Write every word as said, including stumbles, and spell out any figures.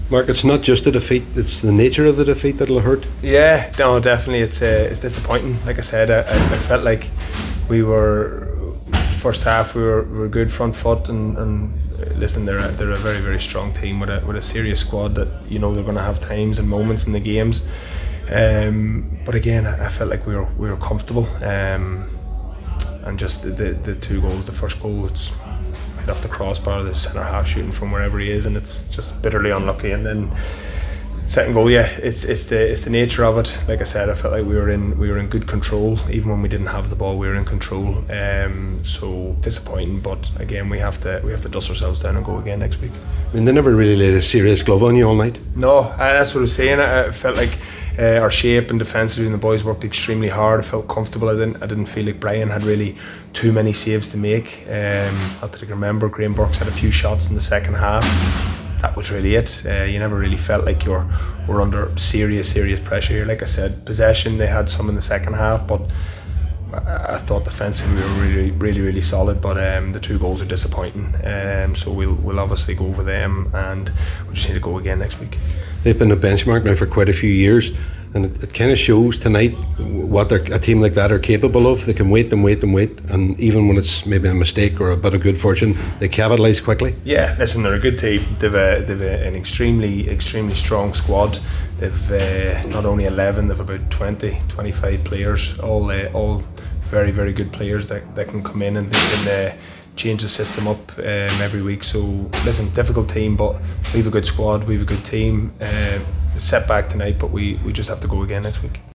Mark, it's not just the defeat, it's the nature of the defeat that'll hurt. Yeah, no, definitely. It's uh, it's disappointing. Like I said, I, I felt like we were, first half, we were, we were good front foot, and, and listen, they're a, they're a very, very strong team with a, with a serious squad that, you know, they're going to have times and moments in the games. Um, but again, I, I felt like we were we were comfortable. Um, and just the, the, the two goals, the first goal, it's right off the crossbar, the centre half shooting from wherever he is, and it's just bitterly unlucky. And then second goal, yeah, it's it's the it's the nature of it. Like I said, I felt like we were in we were in good control, even when we didn't have the ball. We were in control. Um, so disappointing, but again, we have to we have to dust ourselves down and go again next week. I mean, they never really laid a serious glove on you all night. No, I, that's what I was saying. I, I felt like uh, our shape and defensively, and the boys worked extremely hard. I felt comfortable. I didn't I didn't feel like Brian had really too many saves to make. Um, I think I remember Graham Burks had a few shots in the second half. That was really it. Uh, you never really felt like you're were under serious, serious pressure here. Like I said, possession, they had some in the second half, but I, I thought defensively we were really, really, really solid. But um, the two goals are disappointing. Um, so we'll we'll obviously go over them, and we just need to go again next week. They've been a benchmark now for quite a few years, and it, it kind of shows tonight what a team like that are capable of. They can wait and wait and wait, and even when it's maybe a mistake or a bit of good fortune, they capitalise quickly. Yeah, listen, they're a good team. They've a, they've a, an extremely, extremely strong squad. They've uh, not only eleven, they've about twenty, twenty-five players, all uh, all very, very good players that, that can come in and they can uh, change the system up um, every week. So listen, difficult team, but we have a good squad, we have a good team. Uh, setback tonight, but we, we just have to go again next week.